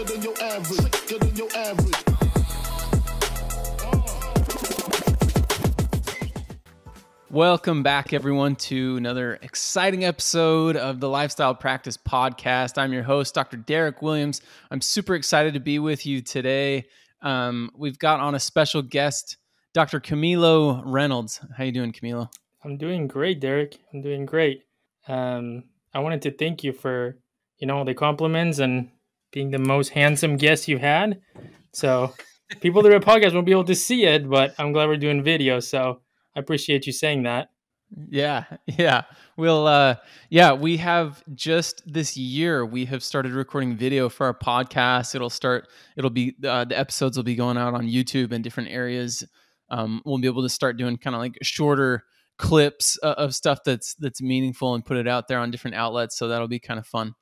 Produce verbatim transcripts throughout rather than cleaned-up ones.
Sicker than your average. Sicker than your average. Welcome back, everyone, to another exciting episode of the Lifestyle Practice Podcast. I'm your host, Doctor Derek Williams. I'm super excited to be with you today. Um, we've got on a special guest, Doctor Camilo Reynolds. How you doing, Camilo? I'm doing great, Derek. I'm doing great. Um, I wanted to thank you for, you know, the compliments and being the most handsome guest you've had. So people that are podcast won't be able to see it, but I'm glad we're doing video. So I appreciate you saying that. Yeah, yeah. We'll, uh, yeah, we have just this year, we have started recording video for our podcast. It'll start, it'll be, uh, the episodes will be going out on YouTube and different areas. Um, we'll be able to start doing kind of like shorter clips uh, of stuff that's, that's meaningful and put it out there on different outlets. So that'll be kind of fun.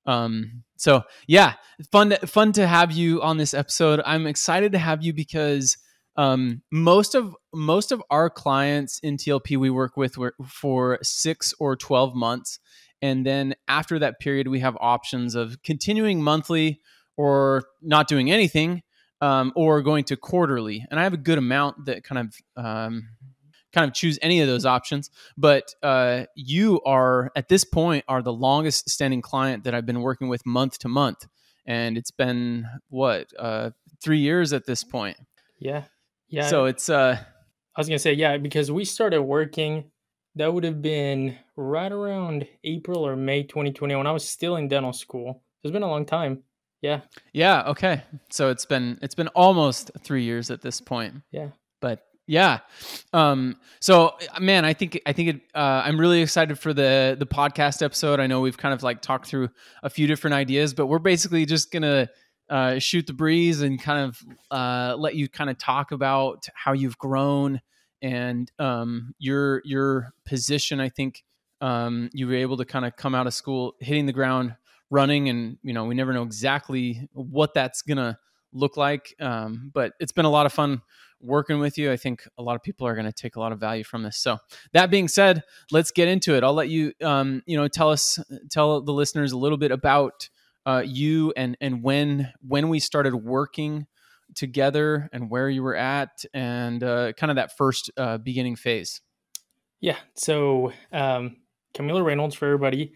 Um, so yeah, fun, to, fun to have you on this episode. I'm excited to have you because Um, most of most of our clients in T L P we work with were for six or twelve months, and then after that period, we have options of continuing monthly or not doing anything, um, or going to quarterly. And I have a good amount that kind of um, kind of choose any of those options. But uh, you are at this point are the longest standing client that I've been working with month to month, and it's been what uh, three years at this point. Yeah. Yeah. So it's, uh, I was going to say, yeah, because we started working, that would have been right around April or May twenty twenty when I was still in dental school. It's been a long time. Yeah. Yeah. Okay. So it's been, it's been almost three years at this point. Yeah. But yeah. Um, so man, I think, I think it, uh, I'm really excited for the, the podcast episode. I know we've kind of like talked through a few different ideas, but we're basically just going to, Uh, shoot the breeze and kind of uh, let you kind of talk about how you've grown and um, your your position. I think um, you were able to kind of come out of school hitting the ground running, and you know we never know exactly what that's gonna look like. Um, but it's been a lot of fun working with you. I think a lot of people are going to take a lot of value from this. So that being said, let's get into it. I'll let you um, you know tell us tell the listeners a little bit about Uh, you and and when when we started working together and where you were at and uh, kind of that first uh, beginning phase. Yeah. So um, Camilo Reynolds for everybody.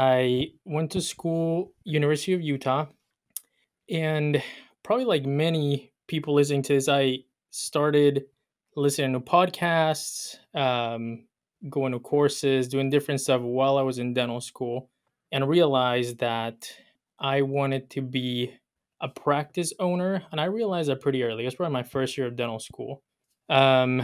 I went to school, University of Utah, and probably like many people listening to this, I started listening to podcasts, um, going to courses, doing different stuff while I was in dental school, and realized that I wanted to be a practice owner. And I realized that pretty early. It was probably my first year of dental school. Um,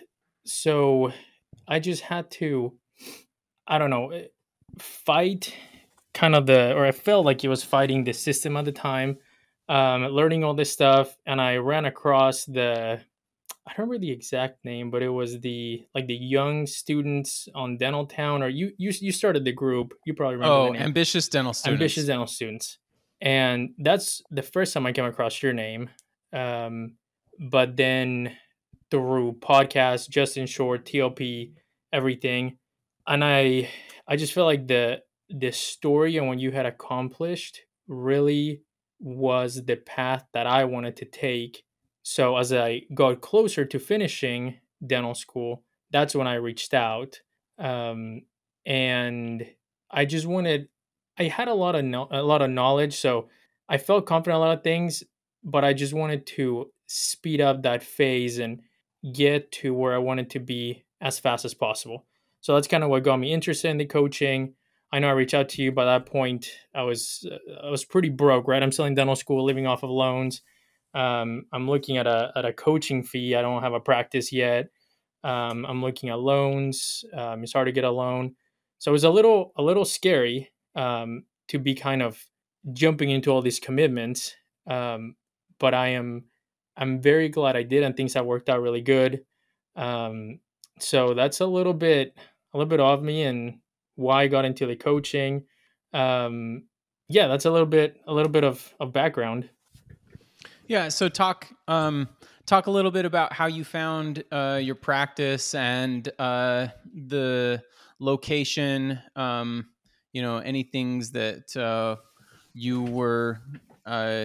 so I just had to, I don't know, fight kind of the, or I felt like it was fighting the system at the time, um, learning all this stuff. And I ran across the, I don't remember the exact name, but it was the like the young students on Dental Town, or you you you started the group. You probably remember Oh, the name. Ambitious Dental Students. Ambitious Dental Students, and that's the first time I came across your name. Um, but then through podcasts, Justin Short, T L P, everything, and I I just felt like the the story and what you had accomplished really was the path that I wanted to take. So as I got closer to finishing dental school, that's when I reached out, um, and I just wanted. I had a lot of no, a lot of knowledge, so I felt confident in a lot of things, but I just wanted to speed up that phase and get to where I wanted to be as fast as possible. So that's kind of what got me interested in the coaching. I know I reached out to you by that point. I was uh, I was pretty broke, right? I'm still in dental school, living off of loans. Um, I'm looking at a at a coaching fee. I don't have a practice yet. Um, I'm looking at loans. Um, it's hard to get a loan, so it was a little a little scary um, to be kind of jumping into all these commitments. Um, but I am I'm very glad I did, and things have worked out really good. Um, so that's a little bit a little bit of me and why I got into the coaching. Um, yeah, that's a little bit a little bit of, of background. Yeah. So talk um, talk a little bit about how you found uh, your practice and uh, the location. Um, you know, any things that uh, you were uh,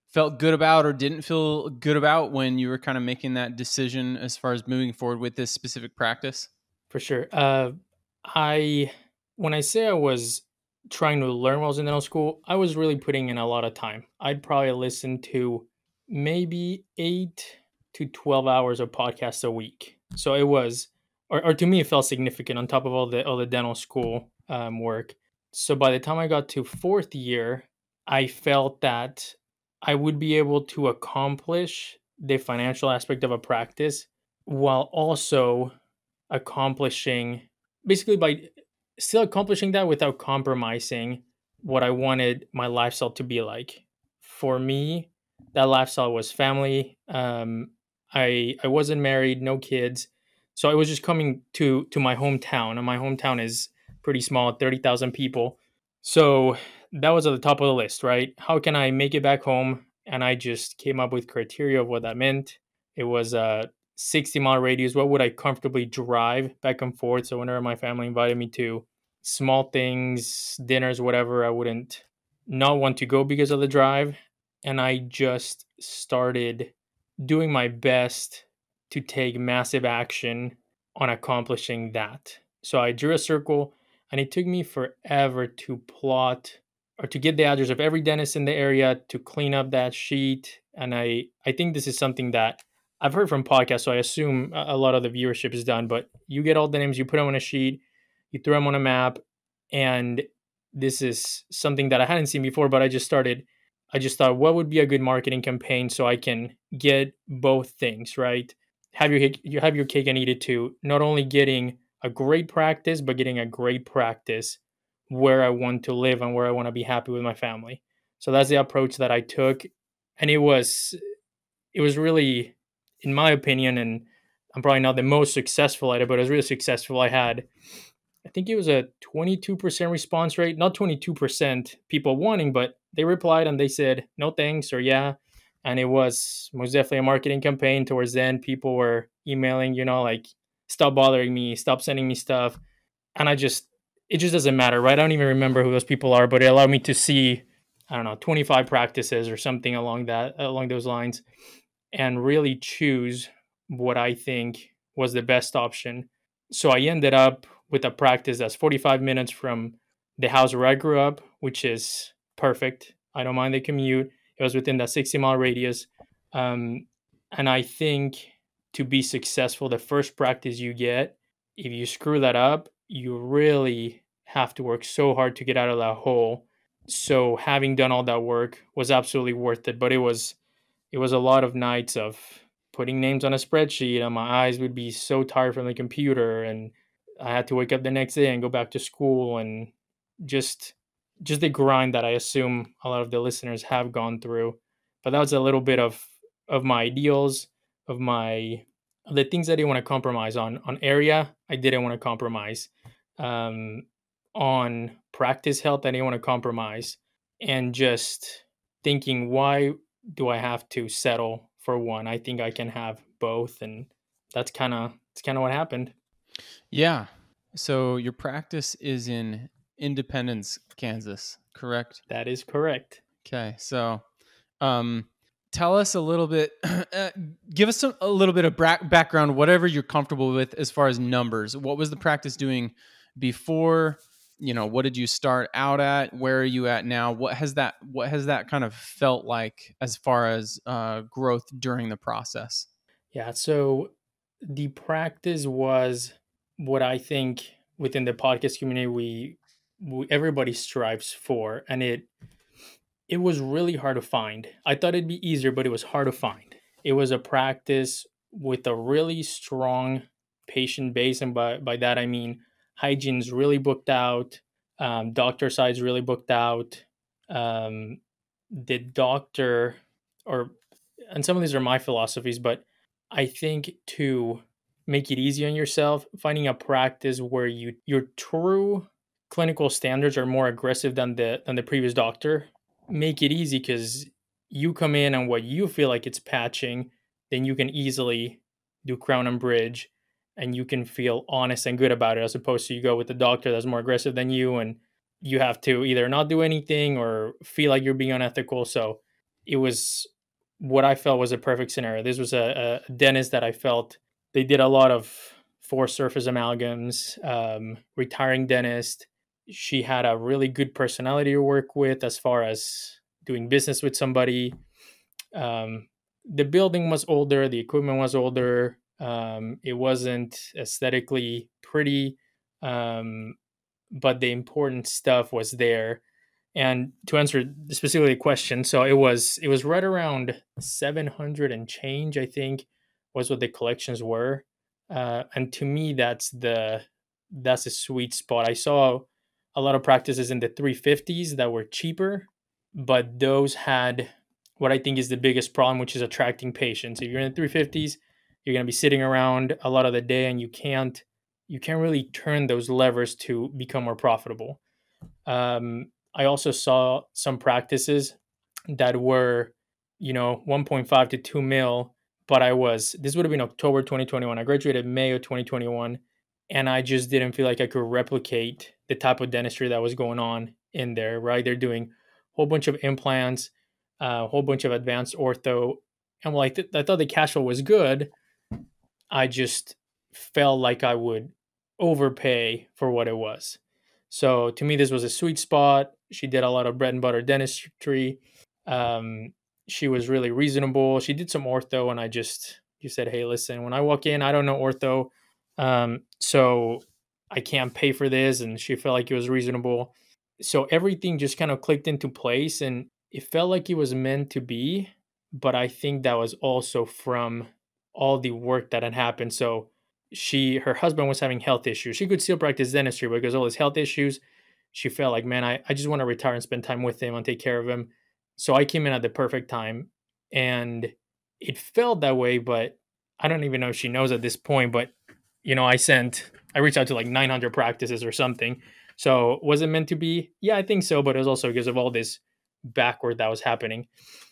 felt good about or didn't feel good about when you were kind of making that decision as far as moving forward with this specific practice? For sure. Uh, I when I say I was trying to learn while I was in dental school, I was really putting in a lot of time. I'd probably listen to maybe eight to twelve hours of podcasts a week. So it was, or, or to me, it felt significant on top of all the all the dental school um, work. So by the time I got to fourth year, I felt that I would be able to accomplish the financial aspect of a practice while also accomplishing, basically by still accomplishing that without compromising what I wanted my lifestyle to be like. For me, that lifestyle was family. Um, I I wasn't married, no kids, so I was just coming to to my hometown, and my hometown is pretty small, thirty thousand people. So that was at the top of the list, right? How can I make it back home? And I just came up with criteria of what that meant. It was a sixty mile radius. What would I comfortably drive back and forth? So whenever my family invited me to small things, dinners, whatever, I wouldn't not want to go because of the drive. And I just started doing my best to take massive action on accomplishing that. So I drew a circle, and it took me forever to plot or to get the address of every dentist in the area, to clean up that sheet. And I, I think this is something that I've heard from podcasts, so I assume a a lot of the viewership is done, but you get all the names, you put them on a sheet, you throw them on a map, and this is something that I hadn't seen before, but I just started, I just thought, what would be a good marketing campaign so I can get both things, right? Have your cake- you have your cake and eat it too. Not only getting a great practice, but getting a great practice where I want to live and where I want to be happy with my family. So that's the approach that I took, and it was it was really, in my opinion, and I'm probably not the most successful at it, but it was really successful. I had, I think it was a twenty-two percent response rate, not twenty-two percent people wanting, but they replied and they said no thanks or yeah. And it was most definitely a marketing campaign. Towards the end, people were emailing, you know, like, stop bothering me, stop sending me stuff. And I just, it just doesn't matter, right? I don't even remember who those people are, but it allowed me to see, I don't know, twenty-five practices or something along that, along those lines, and really choose what I think was the best option. So I ended up with a practice that's forty-five minutes from the house where I grew up, which is perfect. I don't mind the commute. It was within that sixty mile radius. Um, and I think to be successful, the first practice you get, if you screw that up, you really have to work so hard to get out of that hole. So having done all that work was absolutely worth it. But it was it was a lot of nights of putting names on a spreadsheet, and my eyes would be so tired from the computer, and I had to wake up the next day and go back to school, and just just the grind that I assume a lot of the listeners have gone through. But that was a little bit of of my ideals, of my of the things I didn't want to compromise on. On area, I didn't want to compromise. Um, on practice health, I didn't want to compromise. And just thinking, why do I have to settle for one? I think I can have both, and that's kind of that's kind of what happened. Yeah. So your practice is in Independence, Kansas, correct? That is correct. Okay. So, um, tell us a little bit. Uh, give us some, a little bit of bra- background, whatever you're comfortable with, as far as numbers. What was the practice doing before? You know, what did you start out at? Where are you at now? What has that What has that kind of felt like as far as uh, growth during the process? Yeah. So the practice was what I think within the podcast community we, we everybody strives for, and it it was really hard to find. I thought it'd be easier, but it was hard to find. It was a practice with a really strong patient base, and by by that I mean hygiene's really booked out, um, doctor side's really booked out. Um, the doctor, or and some of these are my philosophies, but I think to make it easy on yourself, finding a practice where you your true clinical standards are more aggressive than the than the previous doctor, make it easy, because you come in and what you feel like it's patching, then you can easily do crown and bridge, and you can feel honest and good about it, as opposed to you go with the doctor that's more aggressive than you, and you have to either not do anything or feel like you're being unethical. So it was what I felt was a perfect scenario. This was a, a dentist that I felt they did a lot of forced surface amalgams, um, retiring dentist. She had a really good personality to work with as far as doing business with somebody. Um, the building was older, the equipment was older. Um, it wasn't aesthetically pretty, um, but the important stuff was there. And to answer specifically the question, so it was it was right around seven hundred and change, I think, was what the collections were. Uh, and to me, that's the that's a sweet spot. I saw a lot of practices in the three fifties that were cheaper, but those had what I think is the biggest problem, which is attracting patients. If you're in the three fifties, you're going to be sitting around a lot of the day, and you can't you can't really turn those levers to become more profitable. Um, I also saw some practices that were, you know, one point five to two mil, but I was, this would have been October twenty twenty-one. I graduated May of twenty twenty-one, and I just didn't feel like I could replicate the type of dentistry that was going on in there, right? They're doing a whole bunch of implants, a whole bunch of advanced ortho. And like, th- I thought the cash flow was good. I just felt like I would overpay for what it was. So to me, this was a sweet spot. She did a lot of bread and butter dentistry. Um, she was really reasonable. She did some ortho, and I just you said, "Hey, listen, when I walk in, I don't know ortho, um, so I can't pay for this." And she felt like it was reasonable. So everything just kind of clicked into place, and it felt like it was meant to be. But I think that was also from all the work that had happened. So she her husband was having health issues. She could still practice dentistry, but because of all his health issues, she felt like, man, I, I just want to retire and spend time with him and take care of him. So I came in at the perfect time, and it felt that way, but I don't even know if she knows at this point. But you know, I sent I reached out to like nine hundred practices or something. So was it meant to be? Yeah, I think so, but it was also because of all this backward that was happening.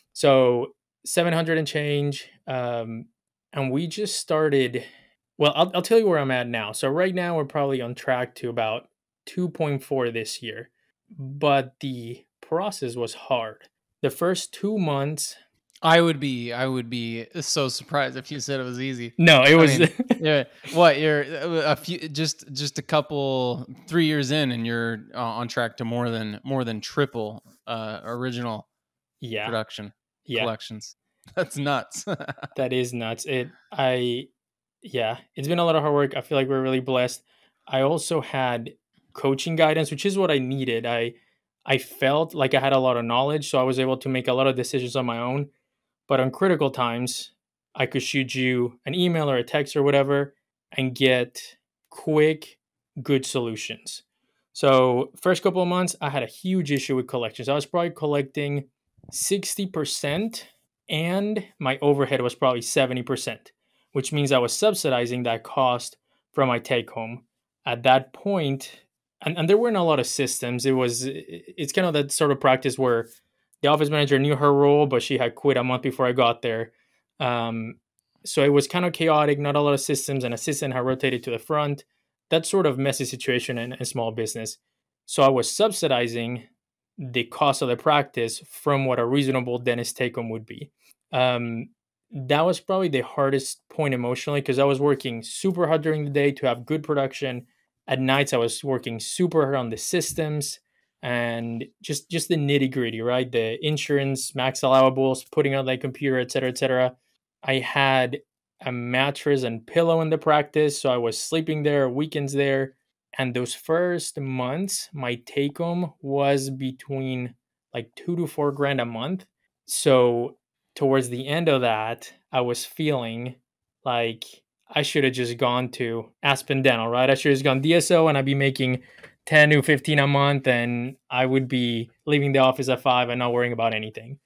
So seven hundred and change, um, and we just started. Well, I'll, I'll tell you where I'm at now. So right now we're probably on track to about two point four this year, but the process was hard. The first two months, I would be I would be so surprised if you said it was easy. no, it I was mean, yeah, what you're a few just just a couple three years in, and you're uh, on track to more than more than triple uh, original yeah, production yeah, collections. That's nuts. that is nuts. It, I, yeah, it's been a lot of hard work. I feel like we're really blessed. I also had coaching guidance, which is what I needed. I, I felt like I had a lot of knowledge, so I was able to make a lot of decisions on my own. But on critical times, I could shoot you an email or a text or whatever and get quick, good solutions. So, first couple of months, I had a huge issue with collections. I was probably collecting sixty percent, and my overhead was probably seventy percent, which means I was subsidizing that cost from my take home. At that point, and, and there weren't a lot of systems. It was, it's kind of that sort of practice where the office manager knew her role, but she had quit a month before I got there. Um, so it was kind of chaotic, not a lot of systems. An assistant had rotated to the front. That sort of messy situation in a small business. So I was subsidizing the cost of the practice from what a reasonable dentist take home would be. Um, that was probably the hardest point emotionally because I was working super hard during the day to have good production. At nights, I was working super hard on the systems and just just the nitty gritty, right? The insurance, max allowables, putting on that computer, et cetera, et cetera. I had a mattress and pillow in the practice, so I was sleeping there, weekends there. And those first months, my take home was between like two to four grand a month. So towards the end of that, I was feeling like I should have just gone to Aspen Dental, right? I should have just gone D S O and I'd be making ten to fifteen a month, and I would be leaving the office at five and not worrying about anything.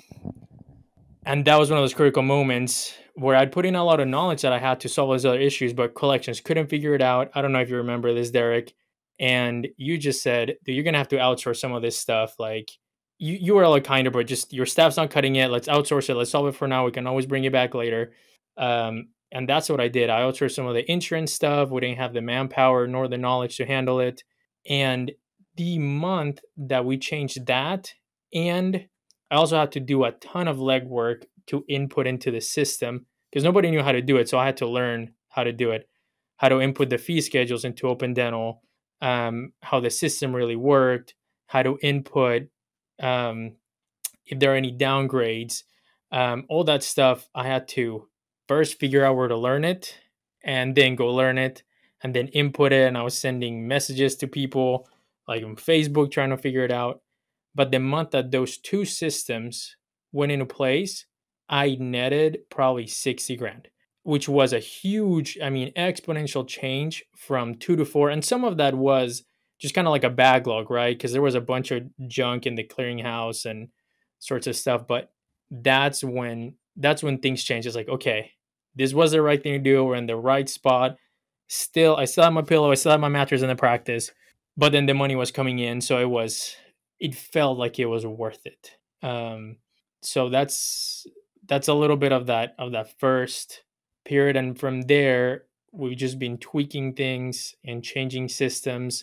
And that was one of those critical moments where I'd put in a lot of knowledge that I had to solve those other issues, but collections couldn't figure it out. I don't know if you remember this, Derek. And you just said, dude, you're going to have to outsource some of this stuff. Like, you, you were a lot kinder, but just your staff's not cutting it. Let's outsource it. Let's solve it for now. We can always bring it back later. Um, and that's what I did. I outsourced some of the insurance stuff. We didn't have the manpower nor the knowledge to handle it. And the month that we changed that and I also had to do a ton of legwork to input into the system because nobody knew how to do it. So I had to learn how to do it, how to input the fee schedules into Open Dental, um, how the system really worked, how to input um, if there are any downgrades, um, all that stuff. I had to first figure out where to learn it and then go learn it and then input it. And I was sending messages to people like on Facebook trying to figure it out. But the month that those two systems went into place, I netted probably sixty grand, which was a huge, I mean, exponential change from two to four. And some of that was just kind of like a backlog, right? Because there was a bunch of junk in the clearinghouse and sorts of stuff. But that's when that's when things change. It's like, okay, this was the right thing to do. We're in the right spot. Still, I still had my pillow, I still had my mattress in the practice, but then the money was coming in, so it was it felt like it was worth it. Um, so that's that's a little bit of that of that first period, and from there we've just been tweaking things and changing systems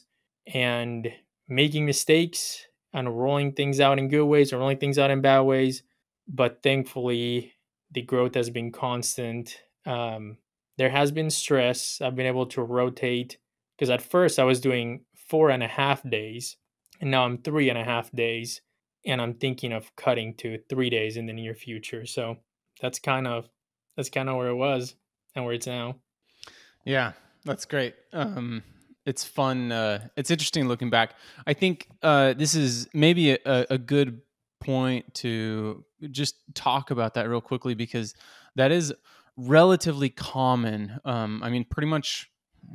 and making mistakes and rolling things out in good ways or rolling things out in bad ways. But thankfully, the growth has been constant. Um, there has been stress. I've been able to rotate because at first I was doing four and a half days and now I'm three and a half days and I'm thinking of cutting to three days in the near future. So that's kind of that's kind of where it was and where it's now. Yeah, that's great. Um, it's fun. Uh, it's interesting looking back. I think uh, this is maybe a, a good point to just talk about that real quickly because that is relatively common. Um, I mean, pretty much,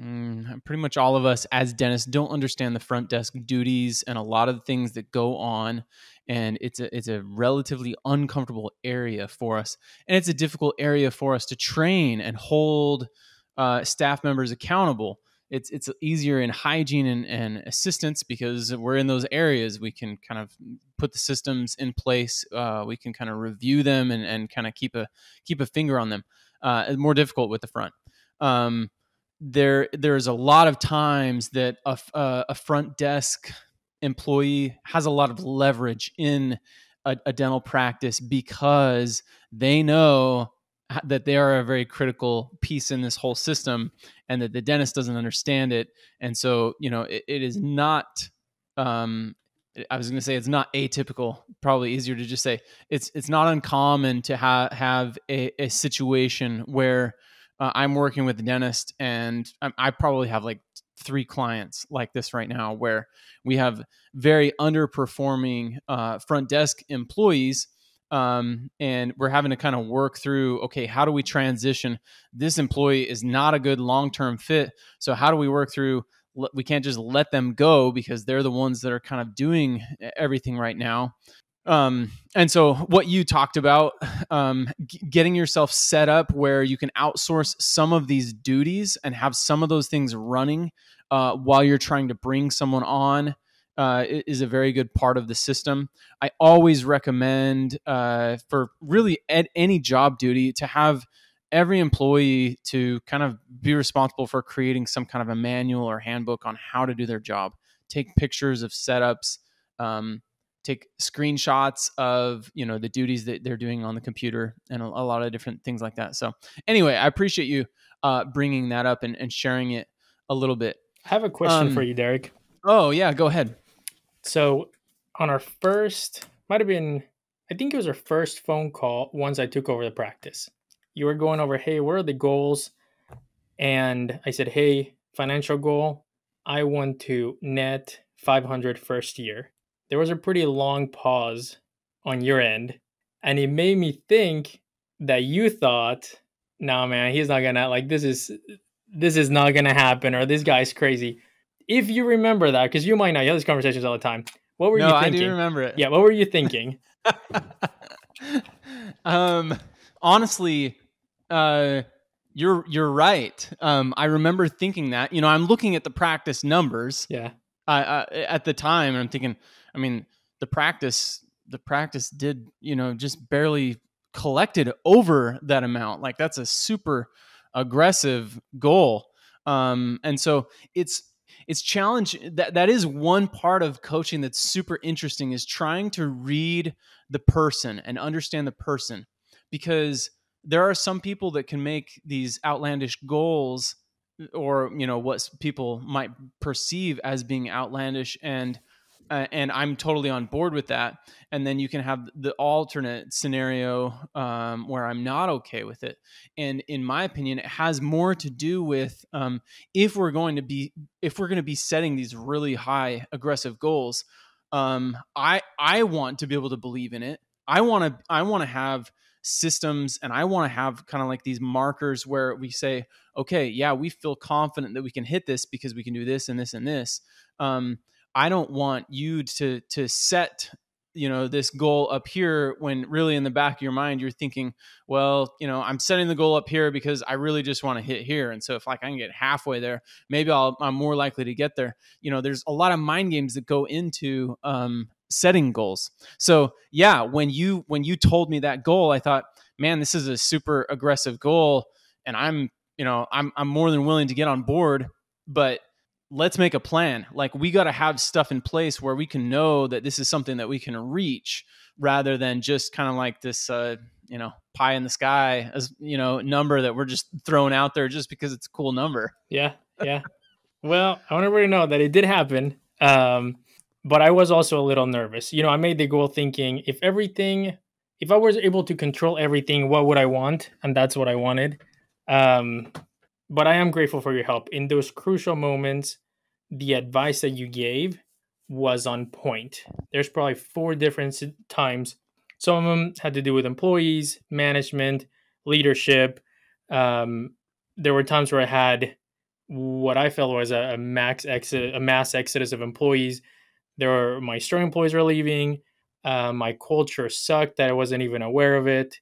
mm, pretty much all of us as dentists don't understand the front desk duties and a lot of the things that go on, and it's a it's a relatively uncomfortable area for us, and it's a difficult area for us to train and hold uh, staff members accountable. It's it's easier in hygiene and, and assistance because we're in those areas. We can kind of put the systems in place. Uh, we can kind of review them and, and kind of keep a keep a finger on them. Uh, it's more difficult with the front. Um, there there's a lot of times that a, a, a front desk employee has a lot of leverage in a, a dental practice because they know that they are a very critical piece in this whole system and that the dentist doesn't understand it. And so, you know, it, it is not, um, I was going to say it's not atypical, probably easier to just say it's, it's not uncommon to ha- have a, a situation where uh, I'm working with a dentist and I, I probably have like three clients like this right now where we have very underperforming uh, front desk employees. Um, and we're having to kind of work through, okay, how do we transition? This employee is not a good long-term fit. So how do we work through, we can't just let them go because they're the ones that are kind of doing everything right now. Um, and so what you talked about, um, g- getting yourself set up where you can outsource some of these duties and have some of those things running, uh, while you're trying to bring someone on, uh, is a very good part of the system. I always recommend, uh, for really at any job duty to have every employee to kind of be responsible for creating some kind of a manual or handbook on how to do their job, take pictures of setups, um, take screenshots of, you know, the duties that they're doing on the computer and a, a lot of different things like that. So anyway, I appreciate you uh, bringing that up and, and sharing it a little bit. I have a question Um, for you, Derek. Oh yeah, go ahead. So on our first, might have been, I think it was our first phone call once I took over the practice. You were going over, hey, what are the goals? And I said, hey, financial goal, I want to net five hundred first year. There was a pretty long pause on your end. And it made me think that you thought, no, man, he's not gonna, like, this is, this is not gonna happen, or this guy's crazy. If you remember that, because you might not, you have these conversations all the time. What were no, you thinking? I do remember it. Yeah, what were you thinking? um, honestly, uh, you're you're right. Um, I remember thinking that. You know, I'm looking at the practice numbers. Yeah. I, I at the time, and I'm thinking, I mean, the practice the practice did, you know, just barely collected over that amount. Like that's a super aggressive goal. Um, and so it's it's challenge that that is one part of coaching that's super interesting, is trying to read the person and understand the person, because there are some people that can make these outlandish goals, or you know what people might perceive as being outlandish, and uh, and I'm totally on board with that. And then you can have the alternate scenario, um, where I'm not okay with it. And in my opinion, it has more to do with, um, if we're going to be if we're going to be setting these really high aggressive goals, um, I I want to be able to believe in it. I want to I want to have systems, and I want to have kind of like these markers where we say, okay, yeah, we feel confident that we can hit this because we can do this and this and this. Um, I don't want you to to set, you know, this goal up here when really in the back of your mind you're thinking, well, you know, I'm setting the goal up here because I really just want to hit here, and so if like I can get halfway there, maybe I'll, I'm more likely to get there. You know, there's a lot of mind games that go into um, setting goals. So yeah, when you when you told me that goal, I thought, man, this is a super aggressive goal, and I'm you know I'm I'm more than willing to get on board, but let's make a plan. Like, we got to have stuff in place where we can know that this is something that we can reach, rather than just kind of like this, uh, you know, pie in the sky, as you know, number that we're just throwing out there just because it's a cool number. Yeah, yeah. Well, I want everybody to know that it did happen, um, but I was also a little nervous. You know, I made the goal thinking, if everything, if I was able to control everything, what would I want? And that's what I wanted. Um, But I am grateful for your help. In those crucial moments, the advice that you gave was on point. There's probably four different times. Some of them had to do with employees, management, leadership. Um, there were times where I had what I felt was a, a max exit, a mass exodus of employees. There were my strong employees were leaving. Uh, my culture sucked that I wasn't even aware of it.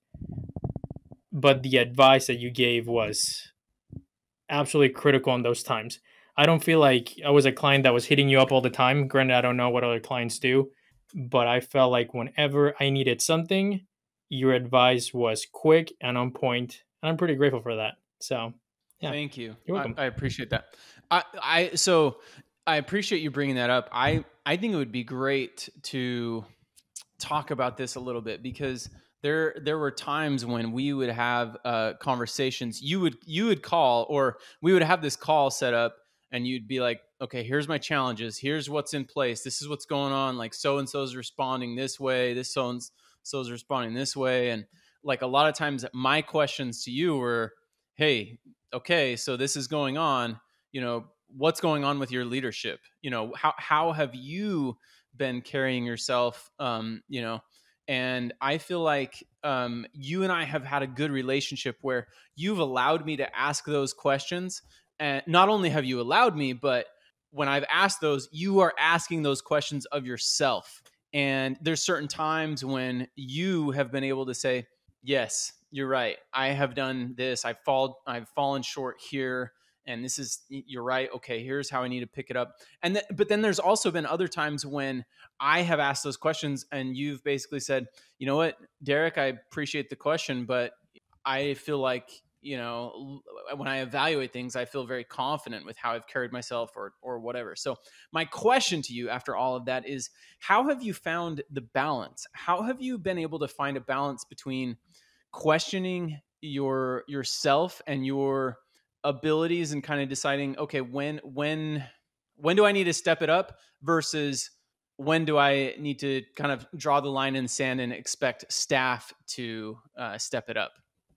But the advice that you gave was absolutely critical in those times. I don't feel like I was a client that was hitting you up all the time. Granted, I don't know what other clients do, but I felt like whenever I needed something, your advice was quick and on point, and I'm pretty grateful for that. So, yeah. Thank you. You're welcome. I, I appreciate that. I, I so I appreciate you bringing that up. I I think it would be great to talk about this a little bit, because there there were times when we would have uh, conversations. You would you would call, or we would have this call set up, and you'd be like, okay, here's my challenges. Here's what's in place. This is what's going on. Like, so and so's responding this way. This so and so's responding this way. And like a lot of times, my questions to you were, hey, okay, so this is going on. You know, what's going on with your leadership? You know, how how have you been carrying yourself? Um, you know. And I feel like um, you and I have had a good relationship where you've allowed me to ask those questions. And not only have you allowed me, but when I've asked those, you are asking those questions of yourself. And there's certain times when you have been able to say, yes, you're right. I have done this. I've fallen, I've fallen short here. And this is, you're right. Okay, here's how I need to pick it up. And th- but then there's also been other times when I have asked those questions and you've basically said, you know what, Derek, I appreciate the question, but I feel like, you know, when I evaluate things, I feel very confident with how I've carried myself, or or whatever. So my question to you after all of that is, how have you found the balance? How have you been able to find a balance between questioning your yourself and your abilities, and kind of deciding, okay, when when when do I need to step it up, versus when do I need to kind of draw the line in the sand and expect staff to uh, step it up?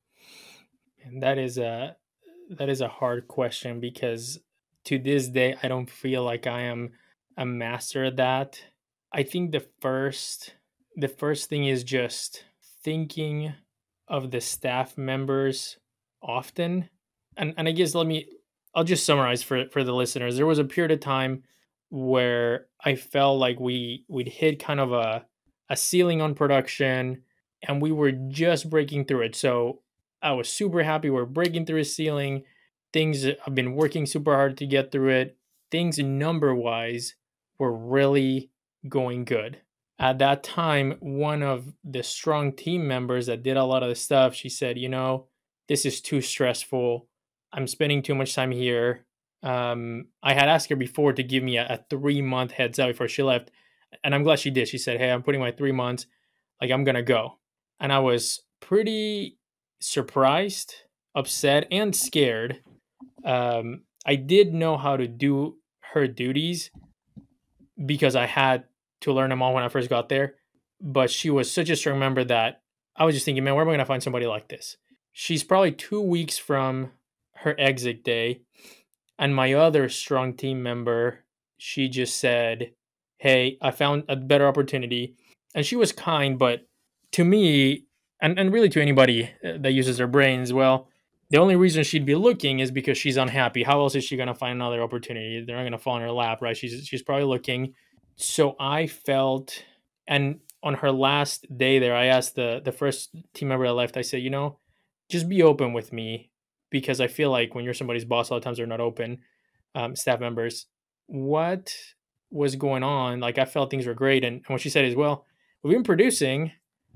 And that is a that is a hard question, because to this day I don't feel like I am a master at that. I think the first the first thing is just thinking of the staff members often. And and I guess let me I'll just summarize for for the listeners. There was a period of time where I felt like we we'd hit kind of a a ceiling on production, and we were just breaking through it. So I was super happy we're breaking through a ceiling. Things I've been working super hard to get through it. Things number wise were really going good. At that time, one of the strong team members that did a lot of the stuff, she said, you know, this is too stressful. I'm spending too much time here. Um, I had asked her before to give me a, a three month heads up before she left, and I'm glad she did. She said, "Hey, I'm putting my three months. Like I'm gonna go," and I was pretty surprised, upset, and scared. Um, I did know how to do her duties because I had to learn them all when I first got there. But she was such a strong member that I was just thinking, man, where am I going to find somebody like this? She's probably two weeks from her exit day. And my other strong team member, she just said, "Hey, I found a better opportunity." And she was kind, but to me, and, and really to anybody uh, that uses their brains, well, the only reason she'd be looking is because she's unhappy. How else is she going to find another opportunity? They're not going to fall in her lap, right? She's she's probably looking. So I felt, and on her last day there, I asked the the first team member that left. I said, you know, just be open with me because I feel like when you're somebody's boss, a lot of times they're not open. Um, staff members, what was going on? Like I felt things were great, and, and what she said is, well, we've been producing,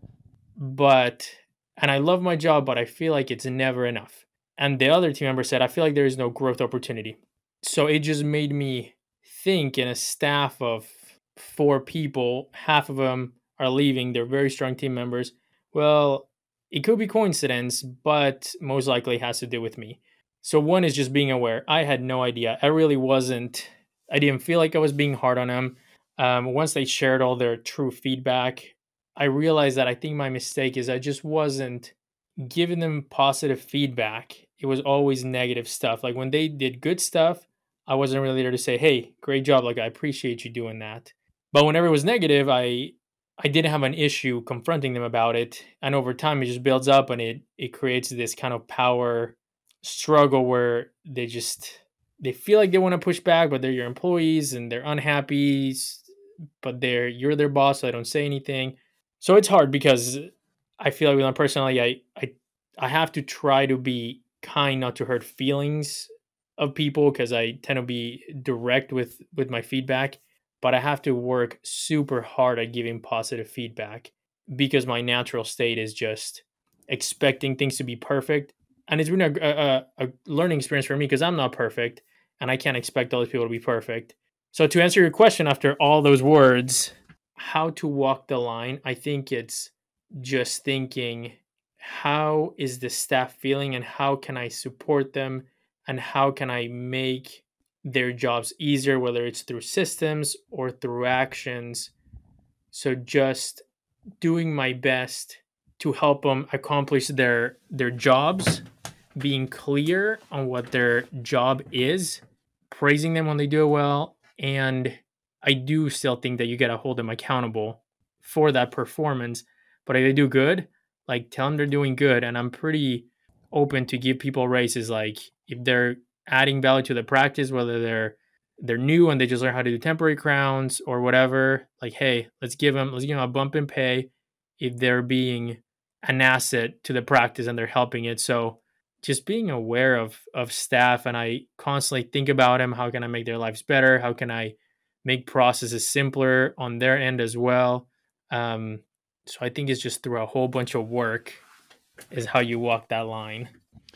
but and I love my job, but I feel like it's never enough. And the other team member said, I feel like there is no growth opportunity. So it just made me think in a staff of four people, half of them are leaving. They're very strong team members. Well, it could be coincidence, but most likely has to do with me. So one is just being aware. I had no idea. I really wasn't. I didn't feel like I was being hard on them. Um, once they shared all their true feedback, I realized that I think my mistake is I just wasn't giving them positive feedback. It was always negative stuff. Like when they did good stuff, I wasn't really there to say, "Hey, great job. Like I appreciate you doing that." But whenever it was negative, I I didn't have an issue confronting them about it. And over time it just builds up and it it creates this kind of power struggle where they just they feel like they want to push back, but they're your employees and they're unhappy, but they're you're their boss, so I don't say anything. So it's hard because I feel like with my personality, I I I have to try to be kind, not to hurt feelings of people, because I tend to be direct with with my feedback. But I have to work super hard at giving positive feedback because my natural state is just expecting things to be perfect, and it's been a, a, a learning experience for me because I'm not perfect, and I can't expect other people to be perfect. So to answer your question, after all those words, how to walk the line, I think it's just thinking, how is the staff feeling and how can I support them and how can I make their jobs easier, whether it's through systems or through actions. So just doing my best to help them accomplish their their jobs, being clear on what their job is, praising them when they do it well, and I do still think that you got to hold them accountable for that performance. But if they do good, like tell them they're doing good, and I'm pretty open to give people raises. Like if they're adding value to the practice, whether they're they're new and they just learn how to do temporary crowns or whatever, like hey, let's give them let's give them a bump in pay if they're being an asset to the practice and they're helping it. So just being aware of of staff, and I constantly think about them. How can I make their lives better? How can I make processes simpler on their end as well? Um, so I think it's just through a whole bunch of work is how you walk that line.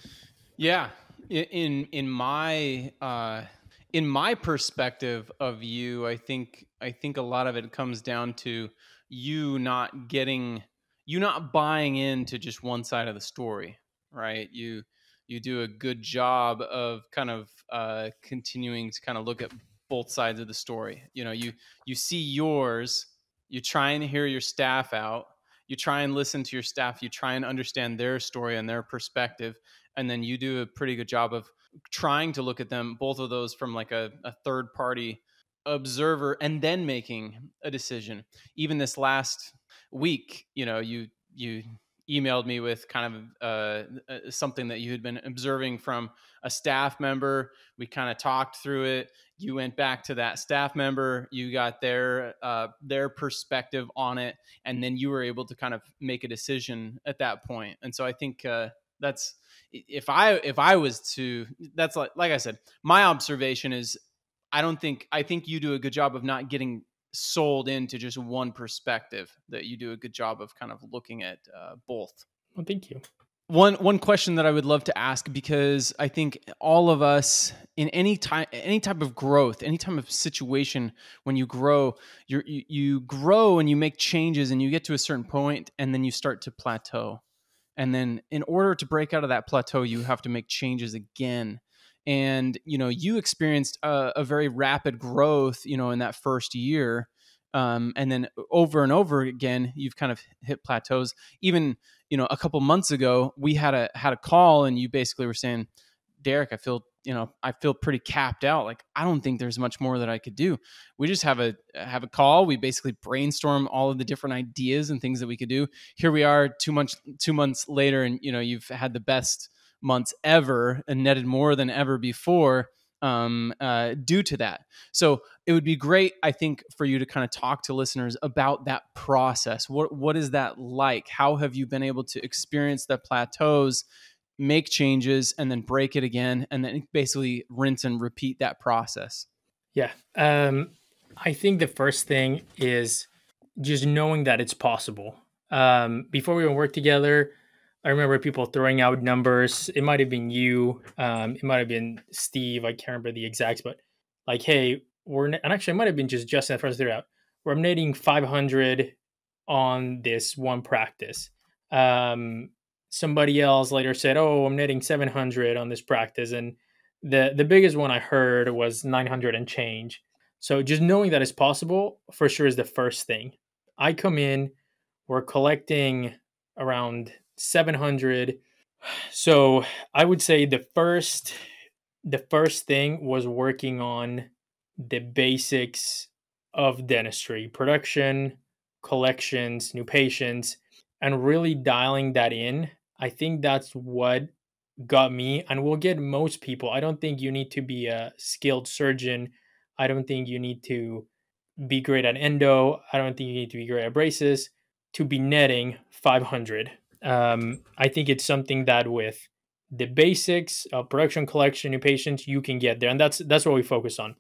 Yeah, in in my uh, in my perspective of you, I think I think a lot of it comes down to you not getting you not buying into just one side of the story, right? You you do a good job of kind of uh, continuing to kind of look at both sides of the story. You know, you you see yours, you try and hear your staff out, you try and listen to your staff, you try and understand their story and their perspective, and then you do a pretty good job of trying to look at them, both of those, from like a, a third party observer, and then making a decision. Even this last week, you know, you you emailed me with kind of uh, uh, something that you had been observing from a staff member. We kind of talked through it. You went back to that staff member, you got their uh, their perspective on it, and then you were able to kind of make a decision at that point. And so I think uh, that's if I if I was to that's like like I said, my observation is I don't think I think you do a good job of not getting sold into just one perspective, that you do a good job of kind of looking at uh, both. Well, thank you. One one question that I would love to ask, because I think all of us in any time, any type of growth, any type of situation, when you grow, you're, you you grow and you make changes and you get to a certain point and then you start to plateau. And then in order to break out of that plateau, you have to make changes again. And you know, you experienced a, a very rapid growth, you know, in that first year. Um, and then over and over again, you've kind of hit plateaus. Even, you know, a couple months ago, we had a had a call, and you basically were saying, Derek, I feel, you know, I feel pretty capped out. Like, I don't think there's much more that I could do. We just have a have a call. We basically brainstorm all of the different ideas and things that we could do. Here we are, two months two months later, and you know, you've had the best months ever and netted more than ever before, um, uh, due to that. So it would be great, I think, for you to kind of talk to listeners about that process. What what is that like? How have you been able to experience the plateaus, make changes, and then break it again, and then basically rinse and repeat that process? Yeah. Um, I think the first thing is just knowing that it's possible. Um, before we even worked together, I remember people throwing out numbers. It might have been you. Um, it might have been Steve. I can't remember the exacts, but like, hey, we're, and actually, it might have been just Justin that first threw it out. We're netting five hundred on this one practice. Um, somebody else later said, oh, I'm netting seven hundred on this practice. And the, the biggest one I heard was nine hundred and change. So just knowing that it's possible for sure is the first thing. I come in, we're collecting around seven hundred. So I would say the first the first thing was working on the basics of dentistry, production, collections, new patients, and really dialing that in. I think that's what got me and will get most people. I don't think you need to be a skilled surgeon. I don't think you need to be great at endo. I don't think you need to be great at braces to be netting five hundred. Um, I think it's something that with the basics of production, collection, new patients, you can get there, and that's that's what we focus on.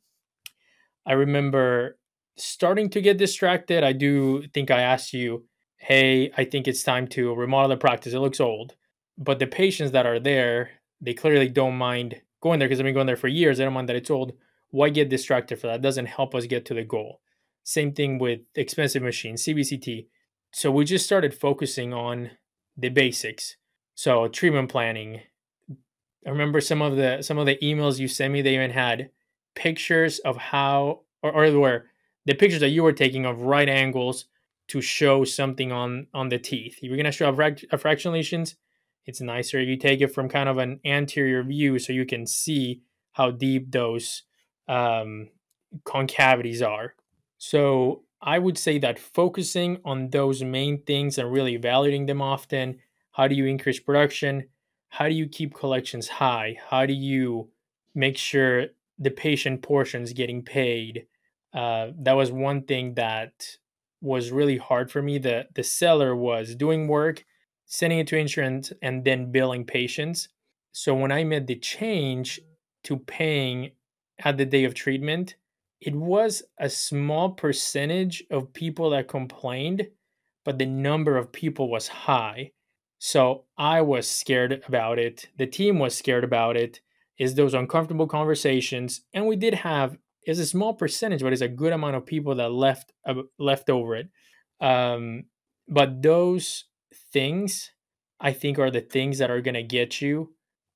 I remember starting to get distracted. I do think I asked you, "Hey, I think it's time to remodel the practice. It looks old," but the patients that are there, they clearly don't mind going there because I've been going there for years. They don't mind that it's old. Why get distracted for that? It doesn't help us get to the goal. Same thing with expensive machines, C B C T. So we just started focusing on the basics. So treatment planning. I remember some of the some of the emails you sent me. They even had pictures of how, or, or where the pictures that you were taking of right angles to show something on on the teeth. If you're gonna show a, frac- a fraction lesions, it's nicer you take it from kind of an anterior view so you can see how deep those um, concavities are. So I would say that focusing on those main things and really evaluating them often. How do you increase production? How do you keep collections high? How do you make sure the patient portion is getting paid? Uh, that was one thing that was really hard for me. The the seller was doing work, sending it to insurance, and then billing patients. So when I made the change to paying at the day of treatment, it was a small percentage of people that complained, but the number of people was high. So I was scared about it. The team was scared about it. Is those uncomfortable conversations, and we did have is a small percentage, but it's a good amount of people that left uh, left over it. Um, but those things, I think, are the things that are going to get you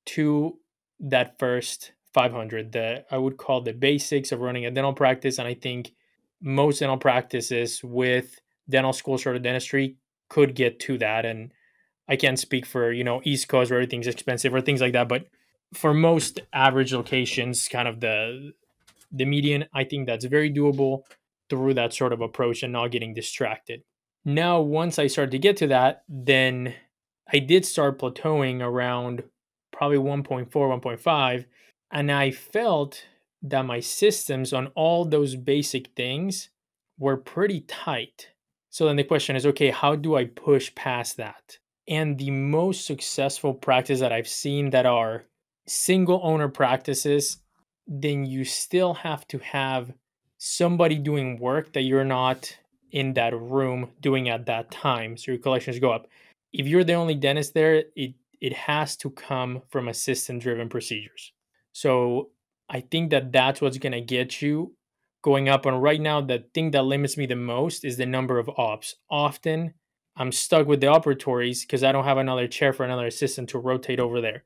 to that first five hundred. The I would call the basics of running a dental practice, and I think most dental practices with dental school sort of dentistry could get to that. And I can't speak for, you know, East Coast where everything's expensive or things like that, but for most average locations, kind of the the median, I think that's very doable through that sort of approach and not getting distracted. Now, once I started to get to that, then I did start plateauing around probably one point four, one point five, and I felt that my systems on all those basic things were pretty tight. So then the question is, okay, how do I push past that? And the most successful practice that I've seen that are single owner practices, then you still have to have somebody doing work that you're not in that room doing at that time. So your collections go up. If you're the only dentist there, it it has to come from assistant driven procedures. So I think that that's what's going to get you going up. And right now, the thing that limits me the most is the number of ops. Often I'm stuck with the operatories because I don't have another chair for another assistant to rotate over there.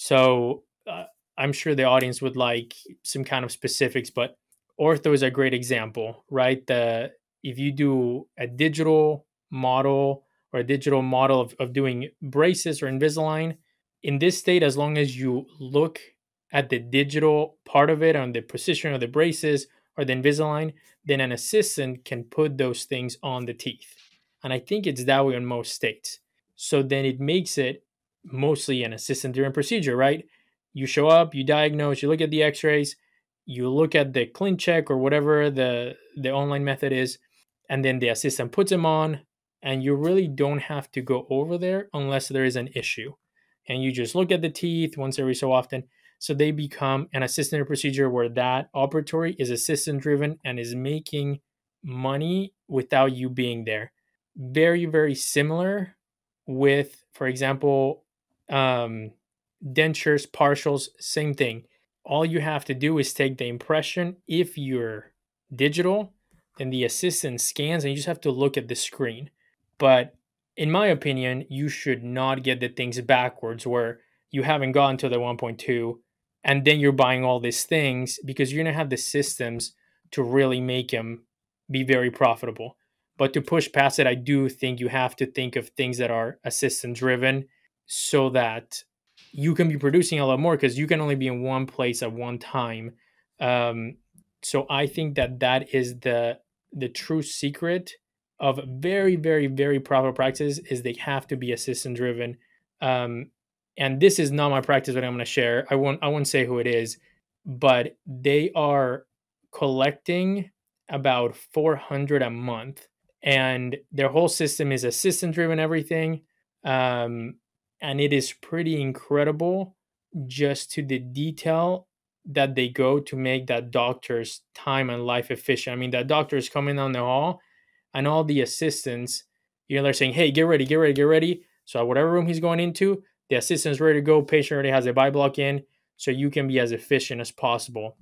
So uh, I'm sure the audience would like some kind of specifics, but ortho is a great example, right? The if you do a digital model or a digital model of, of doing braces or Invisalign, in this state, as long as you look at the digital part of it on the position of the braces or the Invisalign, then an assistant can put those things on the teeth. And I think it's that way in most states. So then it makes it mostly an assistant driven procedure, right? You show up, you diagnose, you look at the x-rays, you look at the ClinCheck or whatever the, the online method is, and then the assistant puts them on, and you really don't have to go over there unless there is an issue. And you just look at the teeth once every so often. So they become an assistant procedure where that operatory is assistant driven and is making money without you being there. Very, very similar with, for example, um, dentures, partials, same thing. All you have to do is take the impression. If you're digital, then the assistant scans and you just have to look at the screen. But in my opinion, you should not get the things backwards where you haven't gotten to the one point two and then you're buying all these things, because you're going to have the systems to really make them be very profitable. But to push past it, I do think you have to think of things that are assistant driven so that you can be producing a lot more, because you can only be in one place at one time. Um, so I think that that is the the true secret of very, very, very profitable practices, is they have to be assistant driven. Um, and this is not my practice, what I'm going to share. I won't, I won't say who it is, but they are collecting about four hundred a month, and their whole system is assistant driven, everything. Um, and it is pretty incredible just to the detail that they go to make that doctor's time and life efficient. I mean, that doctor is coming down the hall, and all the assistants, you know, they're saying, hey, get ready, get ready, get ready. So whatever room he's going into, the assistant's ready to go. Patient already has a buy block in, so you can be as efficient as possible.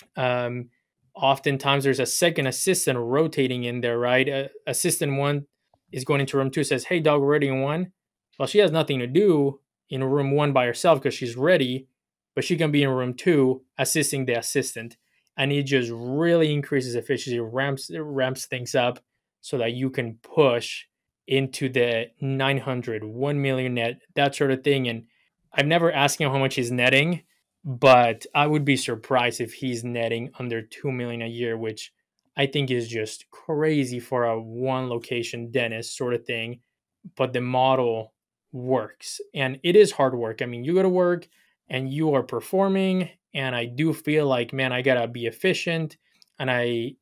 Um, oftentimes there's a second assistant rotating in there, right? Uh, assistant one is going into room two, says, hey, dog, we're ready in one. Well, she has nothing to do in room one by herself because she's ready, but she can be in room two assisting the assistant. And it just really increases efficiency, ramps, ramps things up so that you can push into the nine hundred, one million net, that sort of thing. And I've never asked him how much he's netting, but I would be surprised if he's netting under two million a year, which I think is just crazy for a one location dentist sort of thing. But the model works, and it is hard work. I mean, you go to work and you are performing, and I do feel like, man, I gotta be efficient. And I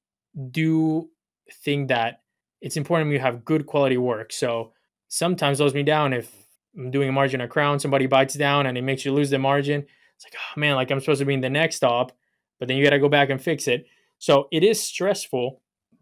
do think that it's important you have good quality work. So sometimes slows me down if I'm doing a margin or crown, somebody bites down and it makes you lose the margin. It's like, oh man, like I'm supposed to be in the next stop, but then you got to go back and fix it. So it is stressful,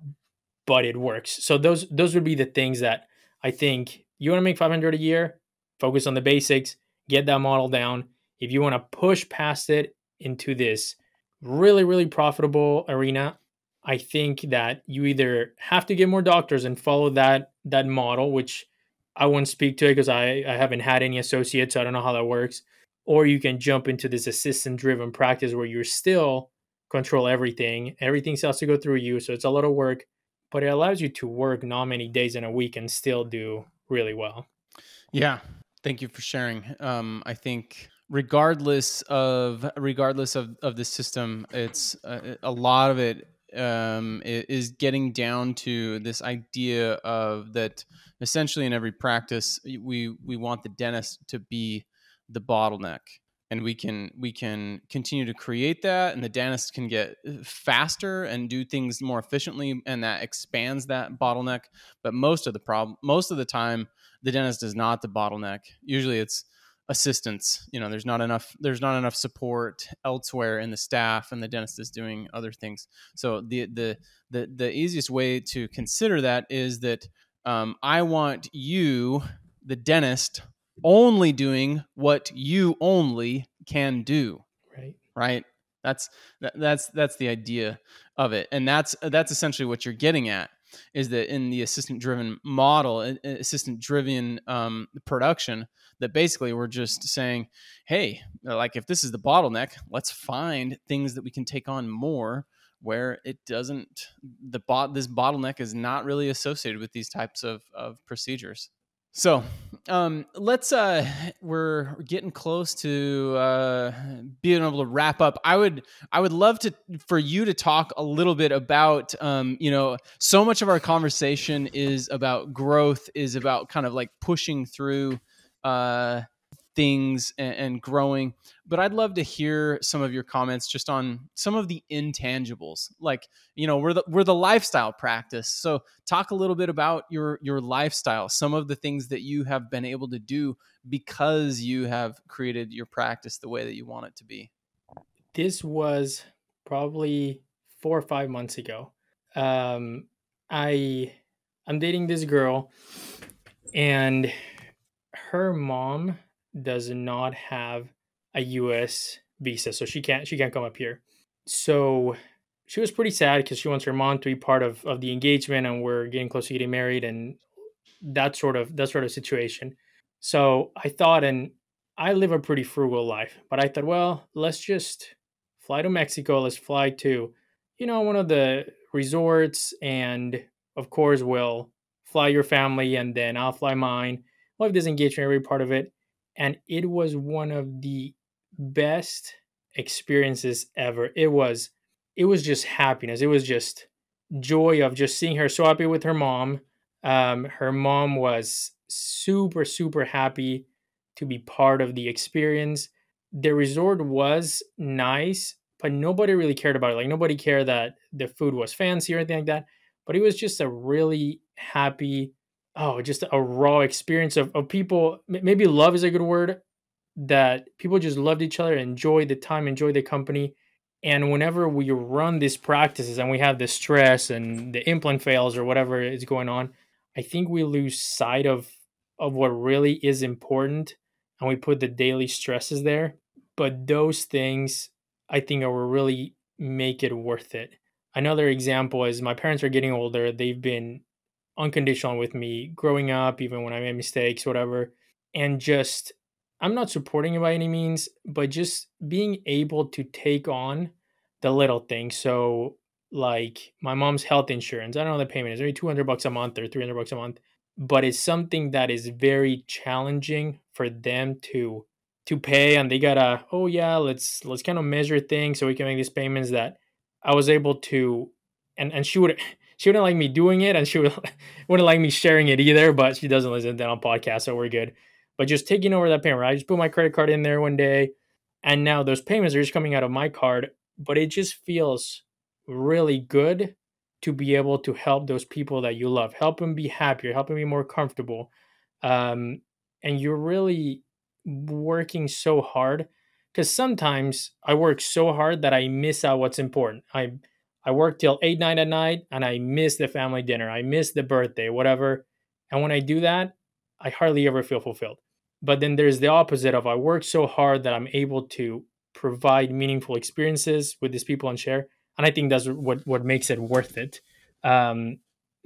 but it works. So those those would be the things that I think you want to make five hundred a year, focus on the basics, get that model down. If you want to push past it into this really, really profitable arena, I think that you either have to get more doctors and follow that that model, which I won't speak to it because I, I haven't had any associates, so I don't know how that works. Or you can jump into this assistant-driven practice where you still control everything. Everything has to go through you, so it's a lot of work, but it allows you to work not many days in a week and still do really well. Yeah, thank you for sharing. Um, I think regardless of regardless of, of the system, it's uh, a lot of it um, is getting down to this idea of that essentially in every practice, we we want the dentist to be the bottleneck, and we can we can continue to create that, and the dentist can get faster and do things more efficiently, and that expands that bottleneck. But most of the problem, most of the time, the dentist is not the bottleneck. Usually, it's assistance. You know, there's not enough there's not enough support elsewhere in the staff, and the dentist is doing other things. So the the the the easiest way to consider that is that um, I want you, the dentist, only doing what you only can do. Right. Right. That's that, that's that's the idea of it, and that's that's essentially what you're getting at, is that in the assistant driven model, assistant driven um, production, that basically we're just saying, hey, like if this is the bottleneck, let's find things that we can take on more where it doesn't, the bot this bottleneck is not really associated with these types of, of procedures. So um, let's, uh, we're getting close to uh, being able to wrap up. I would, I would love to, for you to talk a little bit about, um, you know, so much of our conversation is about growth, is about kind of like pushing through uh, things and, and growing. But I'd love to hear some of your comments just on some of the intangibles. Like, you know, we're the, we're the lifestyle practice. So talk a little bit about your, your lifestyle, some of the things that you have been able to do because you have created your practice the way that you want it to be. This was probably four or five months ago. Um, I, I'm dating this girl, and her mom does not have a U S visa, so she can't she can't come up here. So she was pretty sad because she wants her mom to be part of, of the engagement, and we're getting close to getting married, and that sort of that sort of situation. So I thought, and I live a pretty frugal life, but I thought, well, let's just fly to Mexico. Let's fly to, you know, one of the resorts, and of course we'll fly your family, and then I'll fly mine. We'll have this engagement, every part of it. And it was one of the best experiences ever. It was it was just happiness. It was just joy of just seeing her so happy with her mom. Um, her mom was super, super happy to be part of the experience. The resort was nice, but nobody really cared about it. Like, nobody cared that the food was fancy or anything like that. But it was just a really happy, oh, just a raw experience of, of people. Maybe love is a good word, that people just loved each other, enjoyed the time, enjoyed the company. And whenever we run these practices and we have the stress and the implant fails or whatever is going on, I think we lose sight of of what really is important, and we put the daily stresses there. But those things, I think, are what really make it worth it. Another example is my parents are getting older. They've been unconditional with me growing up, even when I made mistakes, whatever. And just, I'm not supporting it by any means, but just being able to take on the little things. So, like my mom's health insurance, I don't know what the payment is, maybe two hundred bucks a month or three hundred bucks a month, but it's something that is very challenging for them to to pay, and they gotta, oh yeah, let's let's kind of measure things so we can make these payments. That I was able to, and and she would she wouldn't like me doing it, and she would wouldn't like me sharing it either, but she doesn't listen to that on podcast, so we're good. But just taking over that payment, right? I just put my credit card in there one day, and now those payments are just coming out of my card. But it just feels really good to be able to help those people that you love, help them be happier, help them be more comfortable. Um, and you're really working so hard, because sometimes I work so hard that I miss out what's important. I I work till eight, nine at night, and I miss the family dinner. I miss the birthday, whatever. And when I do that, I hardly ever feel fulfilled. But then there's the opposite of, I work so hard that I'm able to provide meaningful experiences with these people and share. And I think that's what, what makes it worth it. Um,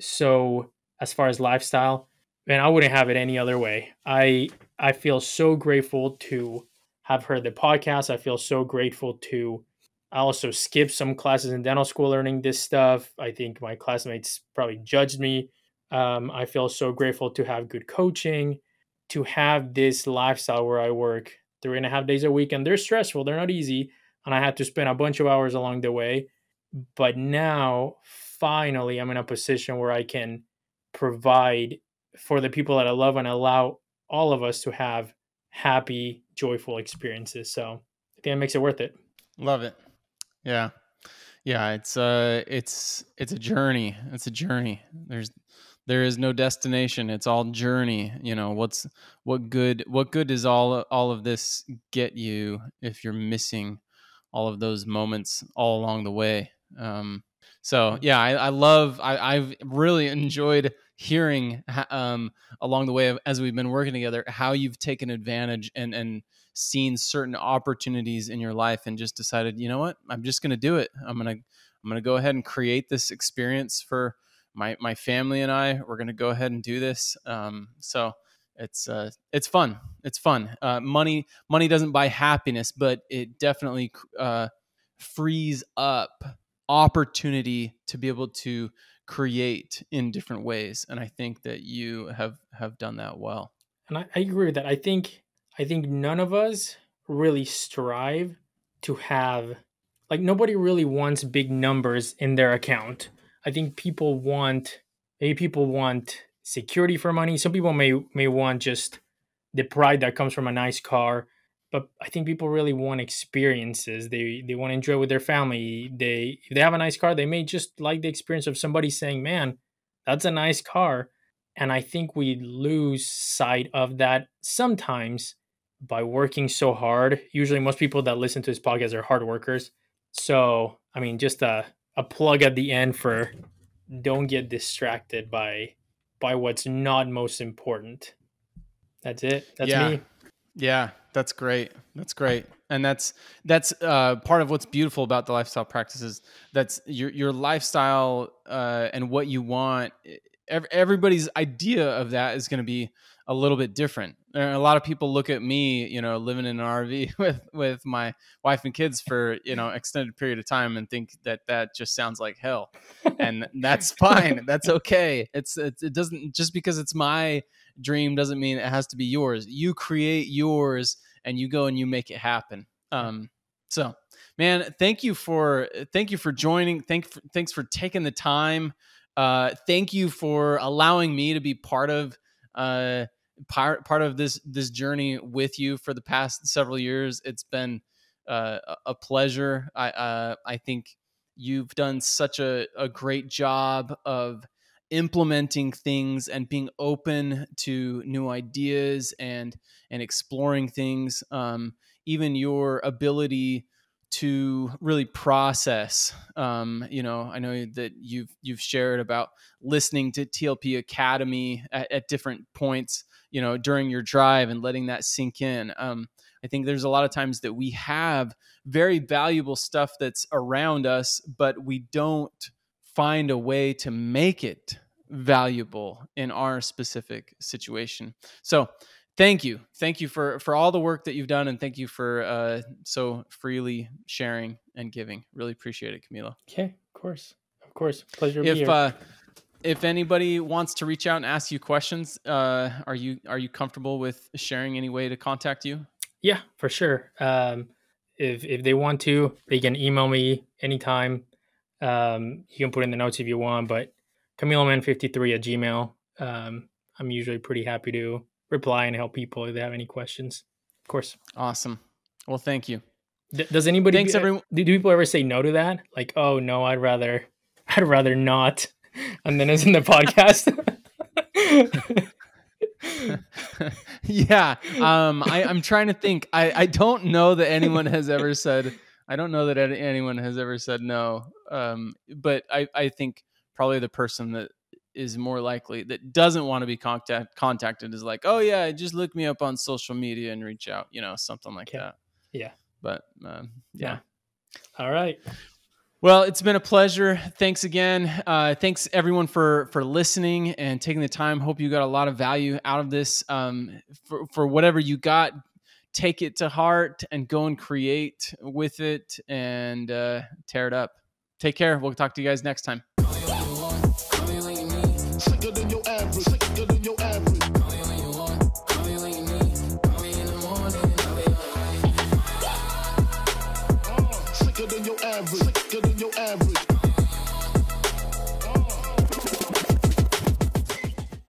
so as far as lifestyle, man, I wouldn't have it any other way. I I feel so grateful to have heard the podcast. I feel so grateful to, I also skipped some classes in dental school learning this stuff. I think my classmates probably judged me. Um, I feel so grateful to have good coaching, to have this lifestyle where I work three and a half days a week, and they're stressful. They're not easy. And I had to spend a bunch of hours along the way. But now, finally, I'm in a position where I can provide for the people that I love and allow all of us to have happy, joyful experiences. So I think it makes it worth it. Love it. Yeah. Yeah. It's, uh, it's, it's a journey. It's a journey. There's, there is no destination. It's all journey. You know, what's, what good, what good does all, all of this get you if you're missing all of those moments all along the way? Um, so yeah, I, I love, I, I've really enjoyed hearing um, along the way of, as we've been working together, how you've taken advantage and and seen certain opportunities in your life and just decided, you know what, I'm just going to do it. I'm going to I'm going to go ahead and create this experience for my my family and I. We're going to go ahead and do this. Um, so it's uh, it's fun. It's fun. Uh, money money doesn't buy happiness, but it definitely uh, frees up opportunity to be able to create in different ways. And I think that you have have done that well. And I, I agree with that. I think I think none of us really strive to have, like, nobody really wants big numbers in their account. I think people want, maybe people want security for money. Some people may may want just the pride that comes from a nice car. But I think people really want experiences. They they want to enjoy with their family. They if they have a nice car, they may just like the experience of somebody saying, "Man, that's a nice car." And I think we lose sight of that sometimes by working so hard. Usually, most people that listen to this podcast are hard workers. So, I mean, just a, a plug at the end for don't get distracted by by what's not most important. That's it. That's yeah. me. Yeah, that's great. That's great. And that's that's uh, part of what's beautiful about the lifestyle practices. That's your your lifestyle uh, and what you want. Everybody's idea of that is going to be a little bit different. And a lot of people look at me, you know, living in an R V with, with my wife and kids for, you know, extended period of time and think that that just sounds like hell. And that's fine. That's okay. It's, it's, it doesn't, just because it's my dream doesn't mean it has to be yours. You create yours and you go and you make it happen. Um, so man, thank you for, thank you for joining. Thank, thanks for taking the time. Uh, thank you for allowing me to be part of, uh, part, part of this, this journey with you for the past several years. It's been, uh, a pleasure. I, uh, I think you've done such a, a great job of implementing things and being open to new ideas and, and exploring things. Um, even your ability to really process, um, you know, I know that you've, you've shared about listening to T L P Academy at, at different points, you know, during your drive and letting that sink in. Um, I think there's a lot of times that we have very valuable stuff that's around us, but we don't find a way to make it valuable in our specific situation. So thank you. Thank you for, for all the work that you've done. And thank you for uh, so freely sharing and giving. Really appreciate it, Camilo. Okay. Of course. Of course. Pleasure to if, be here. Uh, if anybody wants to reach out and ask you questions, uh, are you, are you comfortable with sharing any way to contact you? Yeah, for sure. Um, if, if they want to, they can email me anytime. Um, you can put in the notes if you want, but Camilo Man fifty-three at Gmail. Um, I'm usually pretty happy to reply and help people if they have any questions. Of course. Awesome. Well, thank you. D- does anybody? Thanks, do, everyone. Do people ever say no to that? Like, oh no, I'd rather, I'd rather not. And then it's in the podcast. yeah. Um, I, I'm trying to think. I, I don't know that anyone has ever said. I don't know that anyone has ever said no. Um, but I, I think probably the person that is more likely that doesn't want to be contact, contacted is like, oh yeah, just look me up on social media and reach out, you know, something like okay. that. Yeah. But um, yeah. yeah. All right. Well, it's been a pleasure. Thanks again. Uh, thanks everyone for, for listening and taking the time. Hope you got a lot of value out of this. Um, for, for whatever you got, take it to heart and go and create with it and uh, tear it up. Take care. We'll talk to you guys next time. Sicker than your average, sicker than your average. Uh, sicker than your average, sicker than your average.